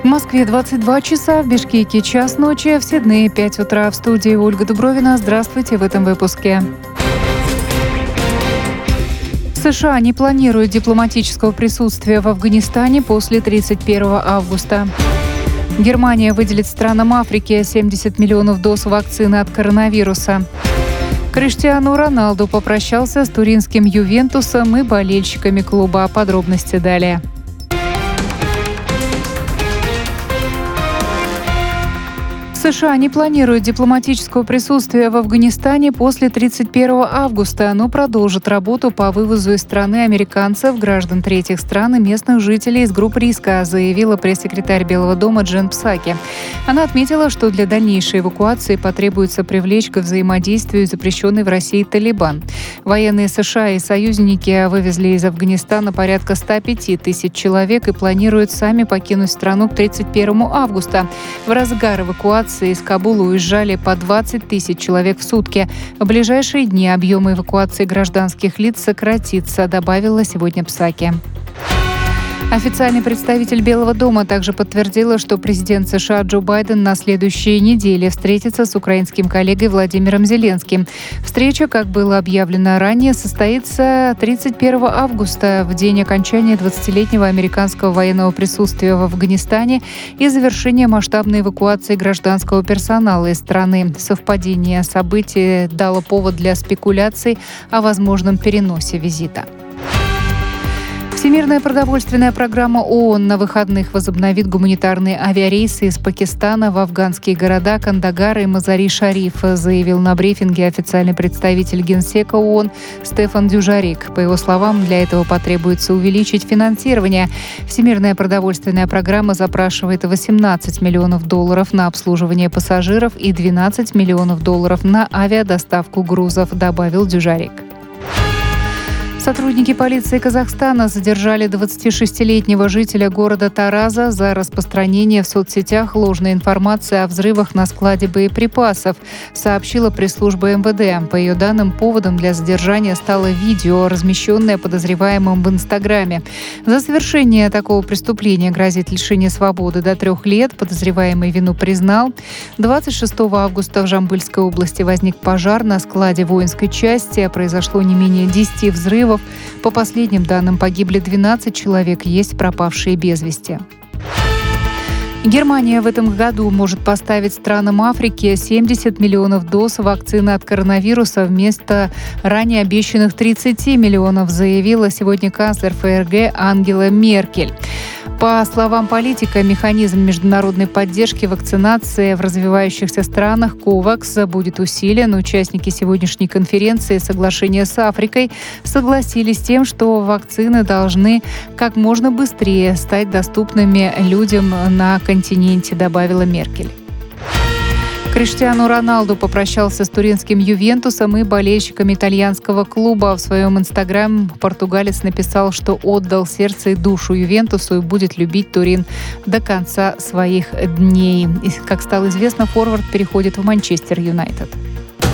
В Москве 22 часа, в Бишкеке час ночи, в Сиднее 5 утра. В студии Ольга Дубровина. Здравствуйте в этом выпуске. США не планируют дипломатического присутствия в Афганистане после 31 августа. Германия выделит странам Африки 70 миллионов доз вакцины от коронавируса. Криштиану Роналду попрощался с туринским Ювентусом и болельщиками клуба. Подробности далее. США не планируют дипломатического присутствия в Афганистане после 31 августа, но продолжат работу по вывозу из страны американцев, граждан третьих стран и местных жителей из групп риска, заявила пресс-секретарь Белого дома Джен Псаки. Она отметила, что для дальнейшей эвакуации потребуется привлечь к взаимодействию запрещенный в России Талибан. Военные США и союзники вывезли из Афганистана порядка 105 тысяч человек и планируют сами покинуть страну к 31 августа. В разгар эвакуации из Кабула уезжали по 20 тысяч человек в сутки. В ближайшие дни объем эвакуации гражданских лиц сократится, добавила сегодня Псаки. Официальный представитель Белого дома также подтвердила, что президент США Джо Байден на следующей неделе встретится с украинским коллегой Владимиром Зеленским. Встреча, как было объявлено ранее, состоится 31 августа, в день окончания 20-летнего американского военного присутствия в Афганистане и завершения масштабной эвакуации гражданского персонала из страны. Совпадение событий дало повод для спекуляций о возможном переносе визита. Всемирная продовольственная программа ООН на выходных возобновит гуманитарные авиарейсы из Пакистана в афганские города Кандагар и Мазари-Шариф, заявил на брифинге официальный представитель Генсека ООН Стефан Дюжарик. По его словам, для этого потребуется увеличить финансирование. Всемирная продовольственная программа запрашивает 18 миллионов долларов на обслуживание пассажиров и 12 миллионов долларов на авиадоставку грузов, добавил Дюжарик. Сотрудники полиции Казахстана задержали 26-летнего жителя города Тараза за распространение в соцсетях ложной информации о взрывах на складе боеприпасов, сообщила пресс-служба МВД. По ее данным, поводом для задержания стало видео, размещенное подозреваемым в Инстаграме. За совершение такого преступления грозит лишение свободы до 3 лет. Подозреваемый вину признал. 26 августа в Жамбыльской области возник пожар на складе воинской части. Произошло не менее 10 взрывов. По последним данным, погибли 12 человек, есть пропавшие без вести. Германия в этом году может поставить странам Африки 70 миллионов доз вакцины от коронавируса вместо ранее обещанных 30 миллионов, заявила сегодня канцлер ФРГ Ангела Меркель. По словам политика, механизм международной поддержки вакцинации в развивающихся странах COVAX будет усилен. Участники сегодняшней конференции соглашения с Африкой согласились с тем, что вакцины должны как можно быстрее стать доступными людям на континенте, добавила Меркель. Криштиану Роналду попрощался с туринским Ювентусом и болельщиками итальянского клуба. В своем инстаграме португалец написал, что отдал сердце и душу Ювентусу и будет любить Турин до конца своих дней. И, как стало известно, форвард переходит в Манчестер Юнайтед.